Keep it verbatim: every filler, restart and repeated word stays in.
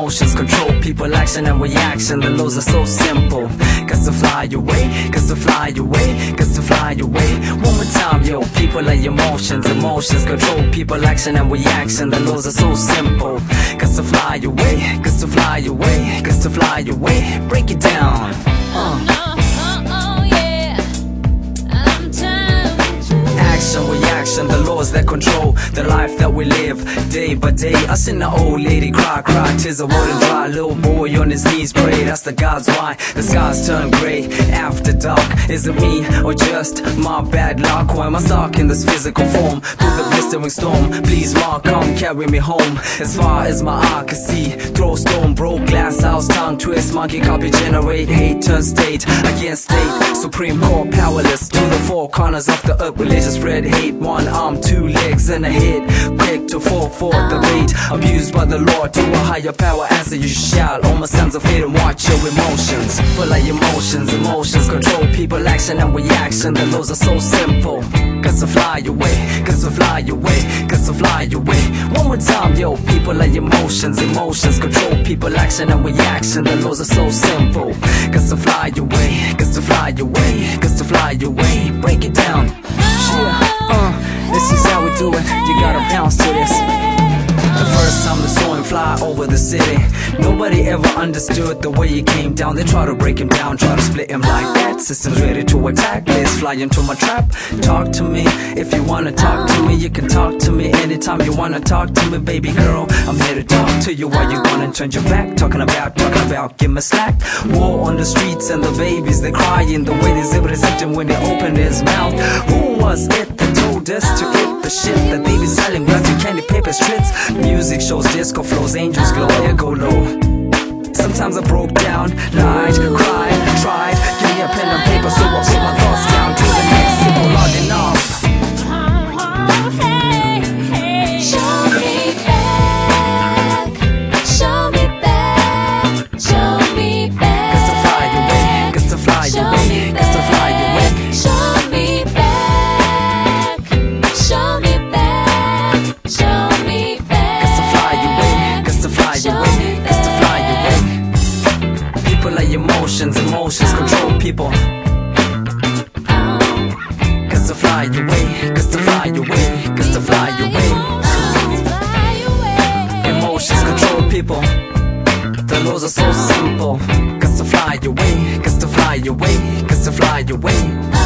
emotions control people, action and reaction. The laws are so simple. Got to fly away, got to fly away, got to fly away. One more time, yo. People are emotions, emotions control people, action and reaction. The laws are so simple. Got to fly away, got to fly away, got to fly away. Break it down. Uh. Action, reaction, the laws that control the life that we live day by day. I seen an old lady cry, cry, tears of water dry. Little boy on his knees pray, that's the God's why the skies turn grey after dark. Is it me or just my bad luck? Why am I stuck in this physical form through the blistering storm? Please, Ma, come carry me home as far as my eye can see. Throw stone, broke glass house, tongue twist, monkey copy, generate hate, turn state against state. Supreme Court powerless to the four corners of the earth. Religious spread hate, one arm, two legs and a head, quick to fall for the bait. Abused by the Lord to a higher power, answer you shall. All my sons of hate and watch your emotions. Full of emotions, emotions control people, action and reaction. The laws are so simple. Got to fly away, got to fly away, got to fly away. One more time, yo. People are emotions, emotions control people, action and reaction. The laws are so simple. Got to fly away, got to fly away, got to fly away. Break it down. Yeah, uh, this is how we do it. You gotta bounce to this. The first time the storm fly over the city, nobody ever understood the way he came down. They try to break him down, try to split him like that. Systems ready to attack, let's fly into my trap. Talk to me, if you wanna talk to me, you can talk to me anytime you wanna talk to me, baby girl. I'm here to talk to you while you gonna turn your back. Talking about, talking about, give me slack. War on the streets and the babies, they crying. The way they zip reception when they open his mouth. Who was it that told us to eat the shit that they be selling? Graphic candy paper strips. Music shows, disco flows, angels glow, air go low. Sometimes I broke down, lied, cried, tried. Give me a pen and paper so I'll put my thoughts down to the next simple logging off. Show me back, show me back, show me back. Cause to fly away, cause to fly away, cause to fly away. Show me back, show me back, show me back. Cause to fly away, cause to fly away, cause to fly away. People are emotions, emotions control people. Cause to fly away, cause to fly away, cause to fly away. Emotions control people. The laws are so simple. Cause to fly away, cause to fly away, cause to fly away.